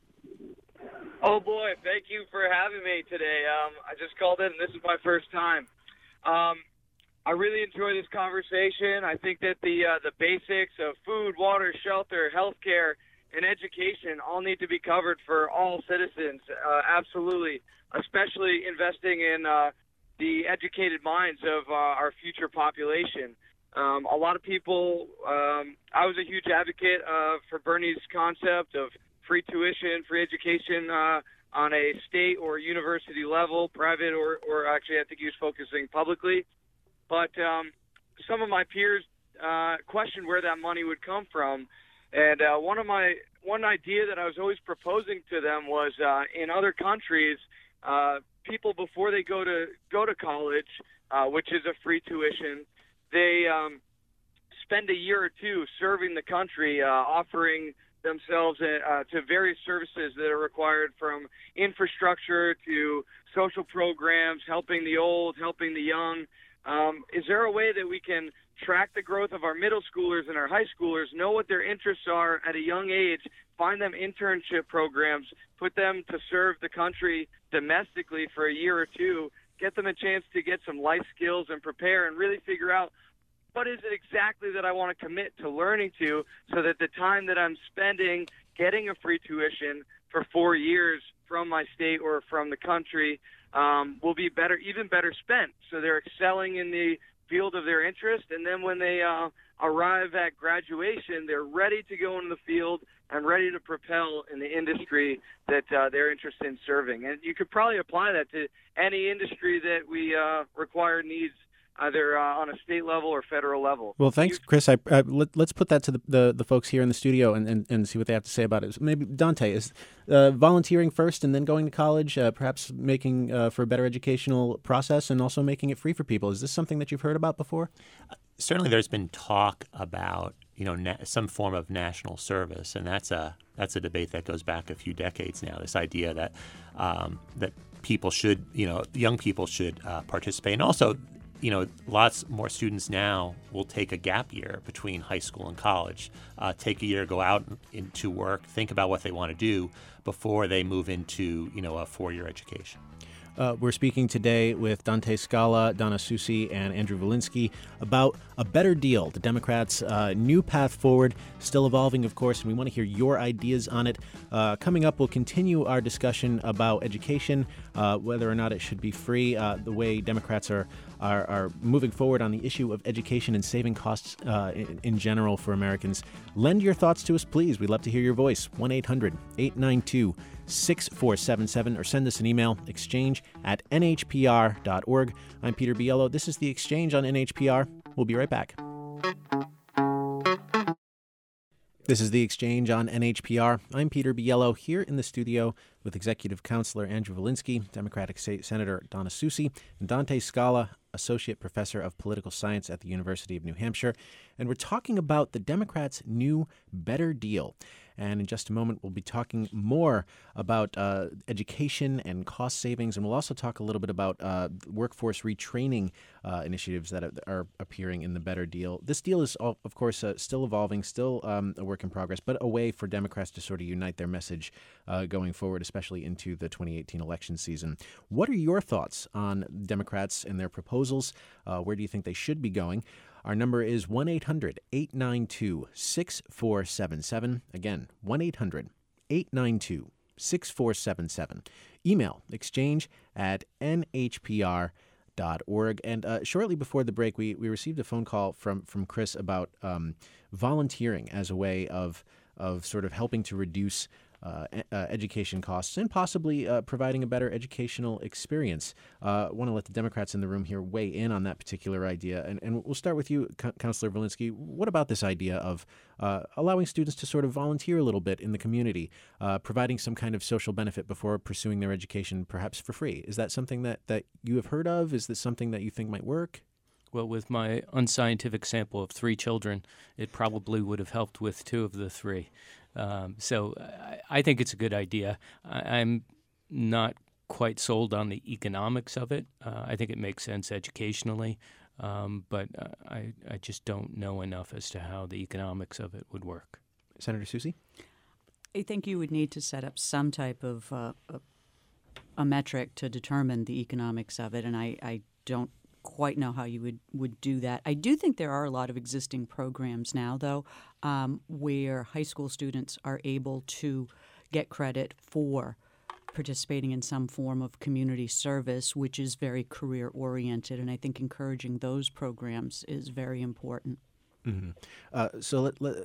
Oh, boy, thank you for having me today. Um, I just called in, and this is my first time. Um, I really enjoy this conversation. I think that the uh, the basics of food, water, shelter, healthcare, and education all need to be covered for all citizens, uh, absolutely, especially investing in uh, the educated minds of uh, our future population. Um, a lot of people, um, I was a huge advocate uh, for Bernie's concept of free tuition, free education uh, on a state or university level, private or, or actually I think he was focusing publicly. But um, some of my peers uh, questioned where that money would come from. And uh, one of my one idea that I was always proposing to them was uh, in other countries, uh, people before they go to go to college, uh, which is a free tuition, they um, spend a year or two serving the country, uh, offering themselves uh, to various services that are required, from infrastructure to social programs, helping the old, helping the young. Um, is there a way that we can track the growth of our middle schoolers and our high schoolers, know what their interests are at a young age, find them internship programs, put them to serve the country domestically for a year or two, get them a chance to get some life skills and prepare and really figure out what is it exactly that I want to commit to learning to, so that the time that I'm spending getting a free tuition for four years from my state or from the country um, will be better, even better spent. So they're excelling in the field of their interest, and then when they uh, arrive at graduation, they're ready to go into the field and ready to propel in the industry that uh, they're interested in serving. And you could probably apply that to any industry that we uh, require needs, either uh, on a state level or federal level. Well, thanks, Chris. I, I, let, let's put that to the, the, the folks here in the studio and, and, and see what they have to say about it. So maybe, Dante, is uh, volunteering first and then going to college, uh, perhaps making uh, for a better educational process and also making it free for people. Is this something that you've heard about before? Uh, certainly there's been talk about, you know, na- some form of national service, and that's a that's a debate that goes back a few decades now, this idea that um, that people should, you know, young people should uh, participate. And also, you know, lots more students now will take a gap year between high school and college, uh, take a year, go out into work, think about what they want to do before they move into, you know, a four-year education. Uh, we're speaking today with Dante Scala, Donna Soucy, and Andrew Volinsky about a better deal, the Democrats' uh, new path forward, still evolving, of course, and we want to hear your ideas on it. Uh, coming up, we'll continue our discussion about education, uh, whether or not it should be free, uh, the way Democrats are, are are moving forward on the issue of education and saving costs uh, in, in general for Americans. Lend your thoughts to us, please. We'd love to hear your voice. one eight hundred eight nine two six four seven seven, or send us an email, exchange at n h p r dot org. I'm Peter Biello. This is The Exchange on N H P R. We'll be right back. This is The Exchange on N H P R. I'm Peter Biello, here in the studio with Executive Counselor Andrew Volinsky, Democratic State Senator Donna Soucy, and Dante Scala, Associate Professor of Political Science at the University of New Hampshire. And we're talking about the Democrats' new better deal. And in just a moment, we'll be talking more about uh, education and cost savings. And we'll also talk a little bit about uh, workforce retraining uh, initiatives that are appearing in the Better Deal. This deal is, of course, uh, still evolving, still um, a work in progress, but a way for Democrats to sort of unite their message uh, going forward, especially into the twenty eighteen election season. What are your thoughts on Democrats and their proposals? Uh, where do you think they should be going? Our number is one eight hundred eight nine two six four seven seven. Again, one eight hundred eight nine two six four seven seven. Email exchange at n h p r dot org. And uh, shortly before the break, we, we received a phone call from, from Chris about um, volunteering as a way of, of sort of helping to reduce Uh, uh, education costs and possibly uh, providing a better educational experience. I uh, want to let the Democrats in the room here weigh in on that particular idea. And, and we'll start with you, C- Councilor Volinsky. What about this idea of uh, allowing students to sort of volunteer a little bit in the community, uh, providing some kind of social benefit before pursuing their education, perhaps for free? Is that something that, that you have heard of? Is this something that you think might work? Well, with my unscientific sample of three children, it probably would have helped with two of the three. Um, so I, I think it's a good idea. I, I'm not quite sold on the economics of it. Uh, I think it makes sense educationally, um, but uh, I, I just don't know enough as to how the economics of it would work. Senator Soucy? I think you would need to set up some type of uh, a, a metric to determine the economics of it, and I, I don't quite know how you would, would do that. I do think there are a lot of existing programs now, though, um, where high school students are able to get credit for participating in some form of community service, which is very career-oriented, and I think encouraging those programs is very important. Mm-hmm. Uh, so, let, let,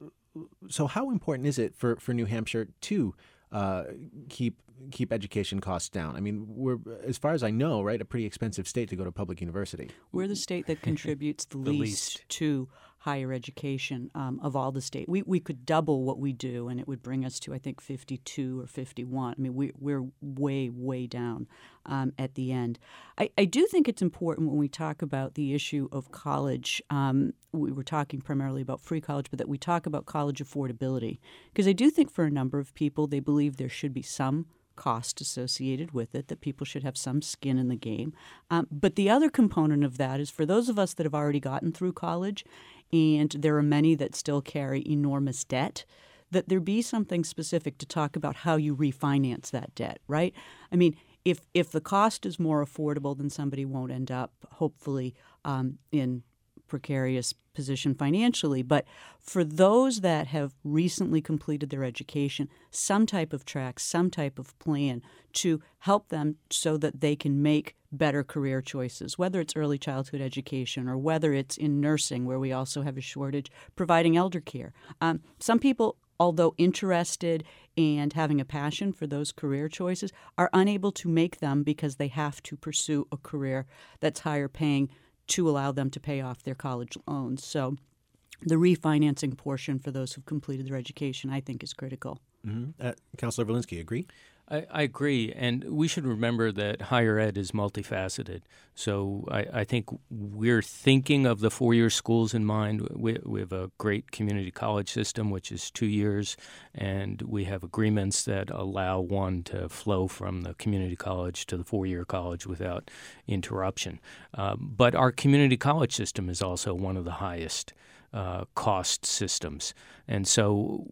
so how important is it for, for New Hampshire to uh, keep keep education costs down? I mean, we're, as far as I know, right, a pretty expensive state to go to public university. We're the state that contributes the, the least, least to higher education um, of all the state. We we could double what we do, and it would bring us to, I think, fifty-two or fifty-one. I mean, we, we're way, way down um, at the end. I, I do think it's important when we talk about the issue of college. Um, we were talking primarily about free college, but that we talk about college affordability. Because I do think for a number of people, they believe there should be some cost associated with it, that people should have some skin in the game. Um, but the other component of that is for those of us that have already gotten through college, and there are many that still carry enormous debt, that there be something specific to talk about how you refinance that debt, right? I mean, if if the cost is more affordable, then somebody won't end up, hopefully, um, in precarious position financially. But for those that have recently completed their education, some type of track, some type of plan to help them so that they can make better career choices, whether it's early childhood education or whether it's in nursing, where we also have a shortage, providing elder care. Um, some people, although interested and having a passion for those career choices, are unable to make them because they have to pursue a career that's higher paying to allow them to pay off their college loans. So the refinancing portion for those who've completed their education, I think, is critical. Mm-hmm. Uh, Councilor Volinsky, agree? I, I agree, and we should remember that higher ed is multifaceted. So I, I think we're thinking of the four-year schools in mind. We, we have a great community college system, which is two years, and we have agreements that allow one to flow from the community college to the four-year college without interruption. Uh, but our community college system is also one of the highest uh, cost systems, and so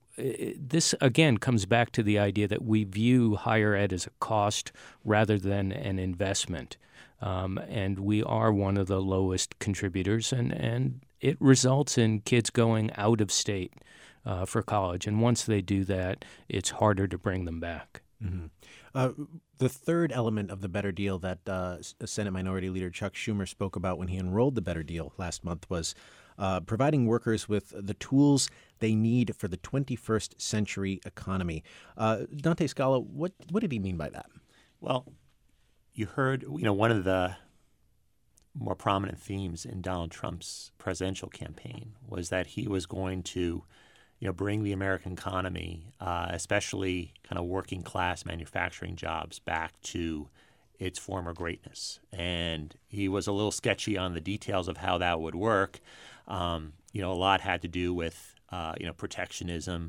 this, again, comes back to the idea that we view higher ed as a cost rather than an investment. Um, and we are one of the lowest contributors, and, and it results in kids going out of state uh, for college. And once they do that, it's harder to bring them back. Mm-hmm. Uh, the third element of the Better Deal that uh, Senate Minority Leader Chuck Schumer spoke about when he enrolled the Better Deal last month was uh, providing workers with the tools they need for the twenty-first century economy. Uh, Dante Scala, what what did he mean by that? Well, you heard, you know, one of the more prominent themes in Donald Trump's presidential campaign was that he was going to, you know, bring the American economy, uh, especially kind of working class manufacturing jobs, back to its former greatness. And he was a little sketchy on the details of how that would work. Um, you know, a lot had to do with, uh, you know, protectionism,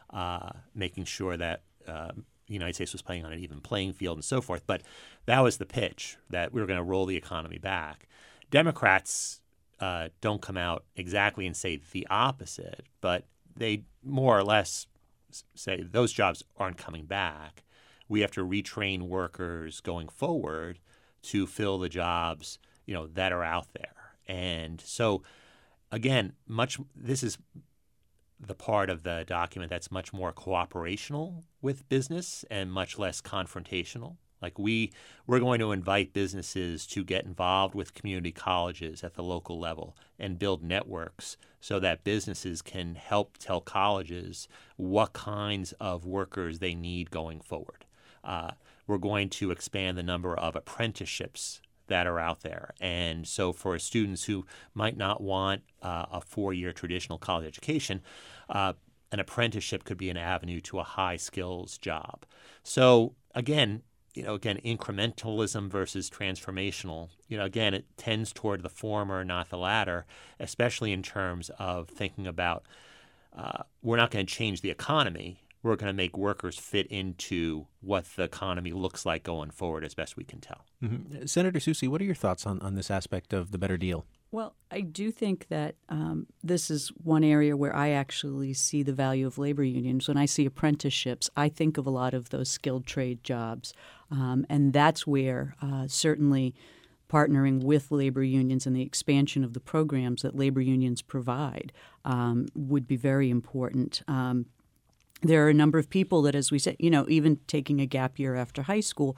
uh, making sure that uh, the United States was playing on an even playing field and so forth. But that was the pitch, that we were going to roll the economy back. Democrats uh, don't come out exactly and say the opposite, but they more or less say those jobs aren't coming back. We have to retrain workers going forward to fill the jobs, you know, that are out there. And so, again, much this is the part of the document that's much more cooperational with business and much less confrontational. Like we, we're going to invite businesses to get involved with community colleges at the local level and build networks so that businesses can help tell colleges what kinds of workers they need going forward. Uh, we're going to expand the number of apprenticeships that are out there. And so for students who might not want uh, a four-year traditional college education, uh, an apprenticeship could be an avenue to a high-skills job. So again, you know, again, incrementalism versus transformational, you know, again, it tends toward the former, not the latter, especially in terms of thinking about uh, we're not going to change the economy. We're going to make workers fit into what the economy looks like going forward as best we can tell. Mm-hmm. Senator Soucy, what are your thoughts on, on this aspect of the better deal? Well, I do think that um, this is one area where I actually see the value of labor unions. When I see apprenticeships, I think of a lot of those skilled trade jobs. Um, and that's where uh, certainly partnering with labor unions and the expansion of the programs that labor unions provide um, would be very important. Um, there are a number of people that, as we said, you know, even taking a gap year after high school,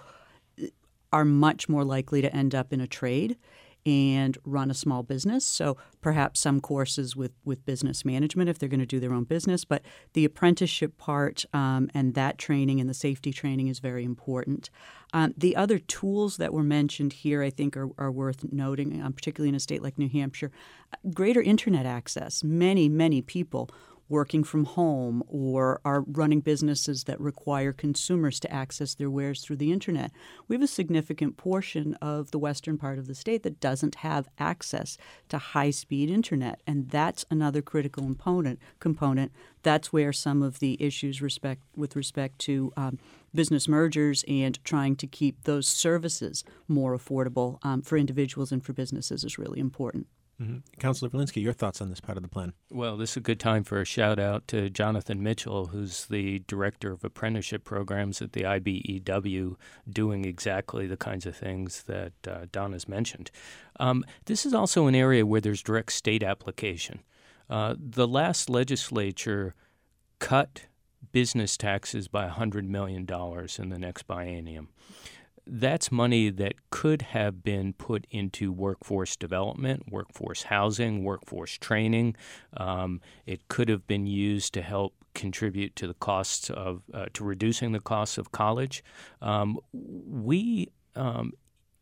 are much more likely to end up in a trade and run a small business. So perhaps some courses with, with business management if they're going to do their own business. But the apprenticeship part um, and that training and the safety training is very important. Um, the other tools that were mentioned here I think are, are worth noting, um, particularly in a state like New Hampshire. Greater Internet access. Many, many people working from home or are running businesses that require consumers to access their wares through the Internet. We have a significant portion of the western part of the state that doesn't have access to high-speed Internet, and that's another critical component. component. That's where some of the issues respect with respect to um, business mergers and trying to keep those services more affordable um, for individuals and for businesses is really important. Mm-hmm. Councilor Volinsky, your thoughts on this part of the plan? Well, this is a good time for a shout-out to Jonathan Mitchell, who's the Director of Apprenticeship Programs at the I B E W, doing exactly the kinds of things that uh, Don has mentioned. Um, this is also an area where there's direct state application. Uh, the last legislature cut business taxes by one hundred million dollars in the next biennium. That's money that could have been put into workforce development, workforce housing, workforce training. Um, it could have been used to help contribute to the costs of uh, to reducing the costs of college. Um, we um,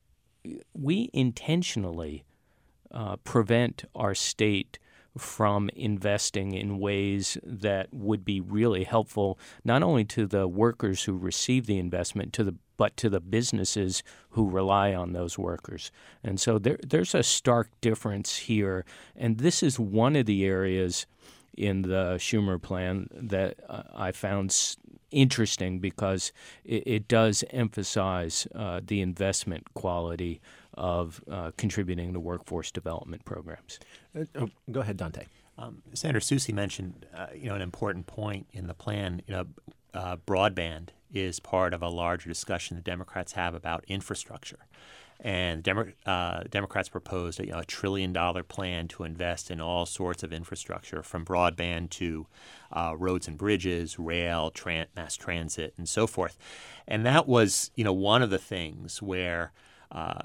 we intentionally uh, prevent our state from investing in ways that would be really helpful not only to the workers who receive the investment, to the but to the businesses who rely on those workers. And so there, there's a stark difference here. And this is one of the areas in the Schumer plan that uh, I found s- interesting because it, it does emphasize uh, the investment quality of uh, contributing to workforce development programs. Uh, oh, go ahead, Dante. Um, Senator Soucy mentioned, uh, you know, an important point in the plan. You know, uh, broadband is part of a larger discussion the Democrats have about infrastructure, and Demo- uh, Democrats proposed a, you know, a trillion dollar plan to invest in all sorts of infrastructure, from broadband to uh, roads and bridges, rail, tran- mass transit, and so forth. And that was, you know, one of the things where, uh,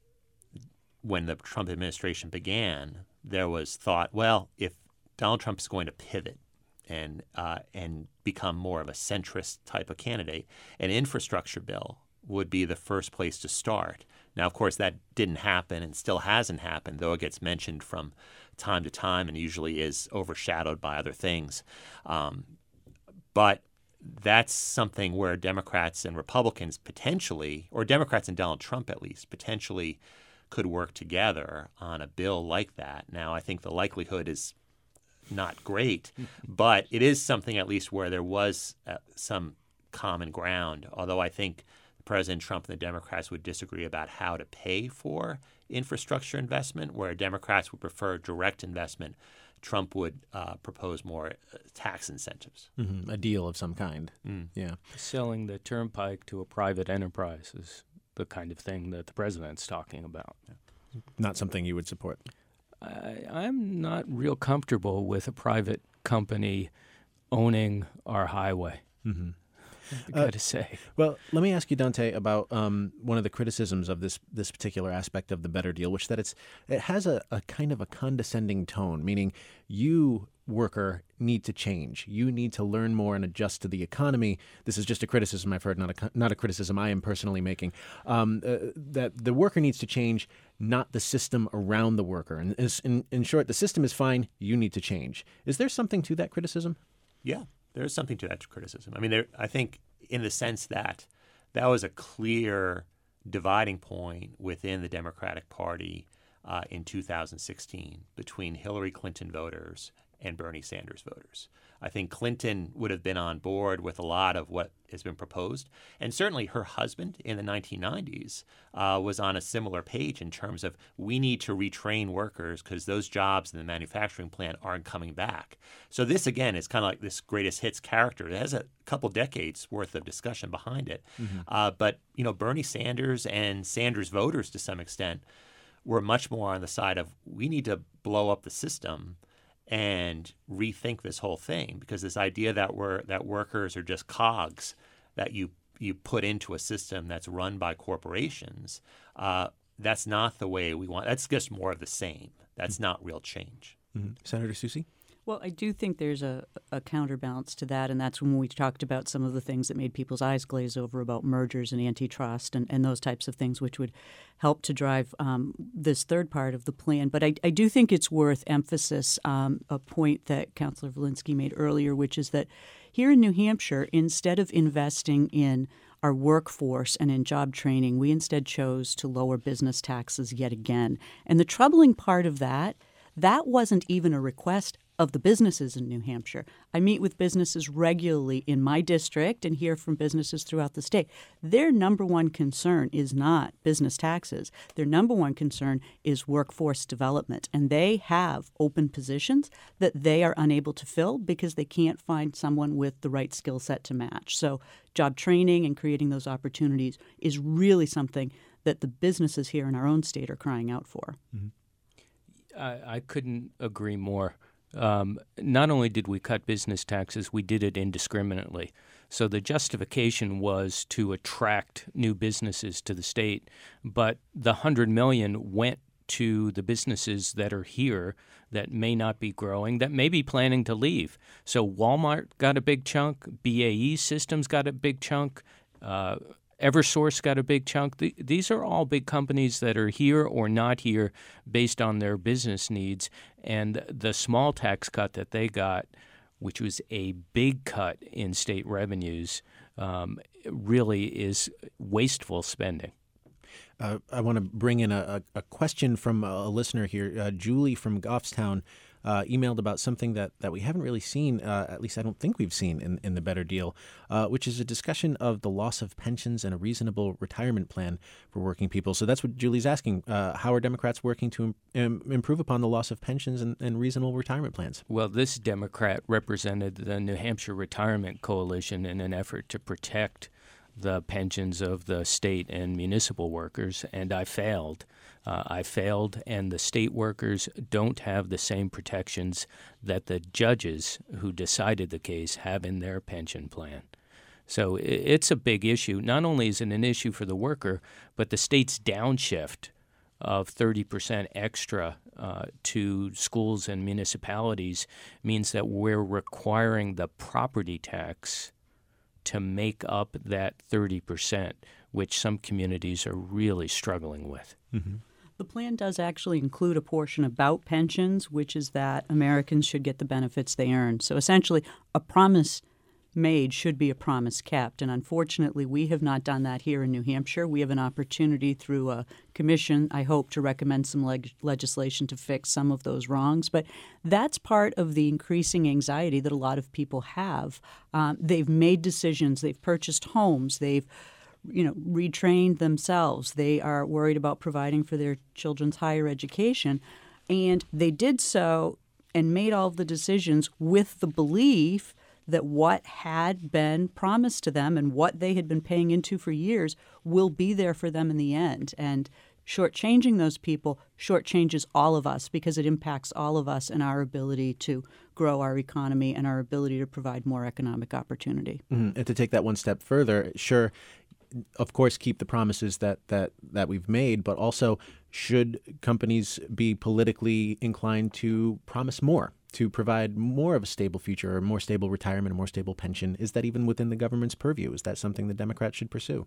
when the Trump administration began, there was thought, well, if Donald Trump is going to pivot and uh, and become more of a centrist type of candidate, an infrastructure bill would be the first place to start. Now, of course, that didn't happen and still hasn't happened, though it gets mentioned from time to time and usually is overshadowed by other things. Um, but that's something where Democrats and Republicans potentially, or Democrats and Donald Trump at least, potentially could work together on a bill like that. Now, I think the likelihood is not great, but it is something at least where there was uh, some common ground, although I think President Trump and the Democrats would disagree about how to pay for infrastructure investment, where Democrats would prefer direct investment. Trump would uh, propose more uh, tax incentives. Mm-hmm. A deal of some kind. Mm. Yeah. Selling the turnpike to a private enterprise is the kind of thing that the president's talking about. Yeah. Not something you would support. I, I'm not real comfortable with a private company owning our highway. Mm-hmm. I got to uh, say. Well, let me ask you, Dante, about um, one of the criticisms of this this particular aspect of the Better Deal, which that it's it has a, a kind of a condescending tone, meaning you, worker, need to change. You need to learn more and adjust to the economy. This is just a criticism I've heard, not a not a criticism I am personally making. Um, uh, that the worker needs to change, not the system around the worker. And in, in short, the system is fine. You need to change. Is there something to that criticism? Yeah. There's something to that criticism. I mean, there, I think in the sense that that was a clear dividing point within the Democratic Party uh, in two thousand sixteen between Hillary Clinton voters and Bernie Sanders voters. I think Clinton would have been on board with a lot of what has been proposed. And certainly her husband in the nineteen nineties uh, was on a similar page in terms of we need to retrain workers because those jobs in the manufacturing plant aren't coming back. So this, again, is kind of like this greatest hits character. It has a couple decades worth of discussion behind it. Mm-hmm. Uh, but, you know, Bernie Sanders and Sanders voters to some extent were much more on the side of we need to blow up the system and rethink this whole thing, because this idea that we're that workers are just cogs that you you put into a system that's run by corporations, uh, that's not the way we want. That's just more of the same. That's mm-hmm. not real change. Mm-hmm. Senator Soucy? Well, I do think there's a, a counterbalance to that, and that's when we talked about some of the things that made people's eyes glaze over about mergers and antitrust and, and those types of things, which would help to drive um, this third part of the plan. But I, I do think it's worth emphasis, um, a point that Councilor Volinsky made earlier, which is that here in New Hampshire, instead of investing in our workforce and in job training, we instead chose to lower business taxes yet again. And the troubling part of that, that wasn't even a request of the businesses in New Hampshire. I meet with businesses regularly in my district and hear from businesses throughout the state. Their number one concern is not business taxes. Their number one concern is workforce development. And they have open positions that they are unable to fill because they can't find someone with the right skill set to match. So job training and creating those opportunities is really something that the businesses here in our own state are crying out for. Mm-hmm. I, I couldn't agree more. Um, not only did we cut business taxes, we did it indiscriminately. So the justification was to attract new businesses to the state, but the one hundred million dollars went to the businesses that are here that may not be growing, that may be planning to leave. So Walmart got a big chunk, B A E Systems got a big chunk, uh, Eversource got a big chunk. The, these are all big companies that are here or not here based on their business needs. And the small tax cut that they got, which was a big cut in state revenues, um, really is wasteful spending. Uh, I want to bring in a, a question from a listener here. Uh, Julie from Goffstown uh, emailed about something that, that we haven't really seen, uh, at least I don't think we've seen in, in the Better Deal, uh, which is a discussion of the loss of pensions and a reasonable retirement plan for working people. So that's what Julie's asking. Uh, how are Democrats working to im- improve upon the loss of pensions and, and reasonable retirement plans? Well, this Democrat represented the New Hampshire Retirement Coalition in an effort to protect the pensions of the state and municipal workers, and I failed. Uh, I failed, and the state workers don't have the same protections that the judges who decided the case have in their pension plan. So it's a big issue. Not only is it an issue for the worker, but the state's downshift of thirty percent extra uh, to schools and municipalities means that we're requiring the property tax to make up that thirty percent, which some communities are really struggling with. Mm-hmm. The plan does actually include a portion about pensions, which is that Americans should get the benefits they earn. So essentially a promise made should be a promise kept. And unfortunately, we have not done that here in New Hampshire. We have an opportunity through a commission, I hope, to recommend some leg- legislation to fix some of those wrongs. But that's part of the increasing anxiety that a lot of people have. Um, they've made decisions. They've purchased homes. They've you know, retrained themselves. They are worried about providing for their children's higher education. And they did so and made all of the decisions with the belief that what had been promised to them and what they had been paying into for years will be there for them in the end. And shortchanging those people shortchanges all of us because it impacts all of us and our ability to grow our economy and our ability to provide more economic opportunity. Mm-hmm. And to take that one step further, sure, of course, keep the promises that, that, that we've made, but also should companies be politically inclined to promise more, to provide more of a stable future, or more stable retirement, a more stable pension? Is that even within the government's purview? Is that something the Democrats should pursue?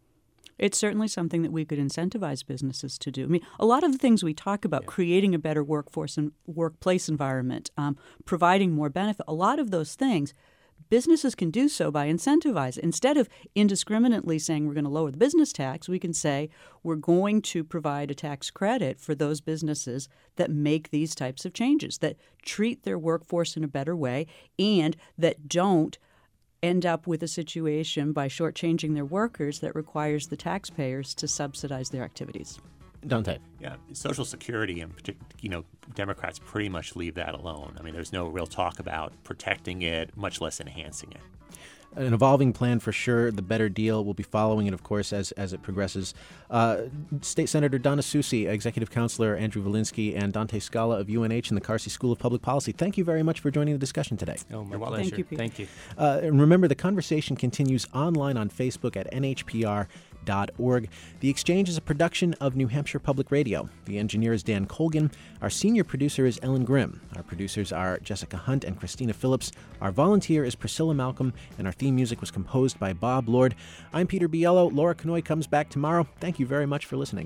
It's certainly something that we could incentivize businesses to do. I mean, a lot of the things we talk about, yeah. creating a better workforce and workplace environment, um, providing more benefit, a lot of those things, businesses can do so by incentivizing. Instead of indiscriminately saying we're going to lower the business tax, we can say we're going to provide a tax credit for those businesses that make these types of changes, that treat their workforce in a better way, and that don't end up with a situation by shortchanging their workers that requires the taxpayers to subsidize their activities. Dante. Yeah, Social Security, in particular, you know, Democrats pretty much leave that alone. I mean, there's no real talk about protecting it, much less enhancing it. An evolving plan for sure. The better deal. We'll be following it, of course, as as it progresses. Uh, State Senator Donna Soucy, Executive Counselor Andrew Volinsky, and Dante Scala of U N H and the Carsey School of Public Policy. Thank you very much for joining the discussion today. Oh, my You're pleasure. Thank you, Pete. Thank you. Uh, and remember, the conversation continues online on Facebook at N H P R dot org. The Exchange is a production of New Hampshire Public Radio. The engineer is Dan Colgan. Our senior producer is Ellen Grimm. Our producers are Jessica Hunt and Christina Phillips. Our volunteer is Priscilla Malcolm, and our theme music was composed by Bob Lord. I'm Peter Biello. Laura Canoy comes back tomorrow. Thank you very much for listening.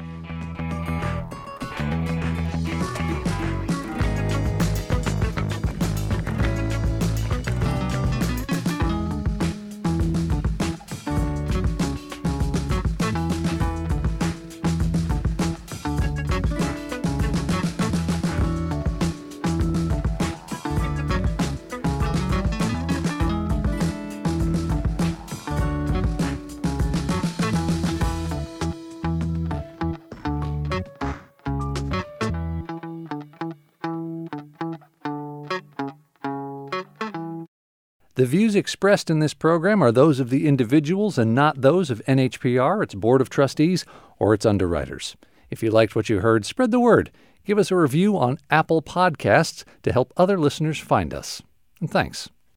The views expressed in this program are those of the individuals and not those of N H P R, its Board of Trustees, or its underwriters. If you liked what you heard, spread the word. Give us a review on Apple Podcasts to help other listeners find us. And thanks.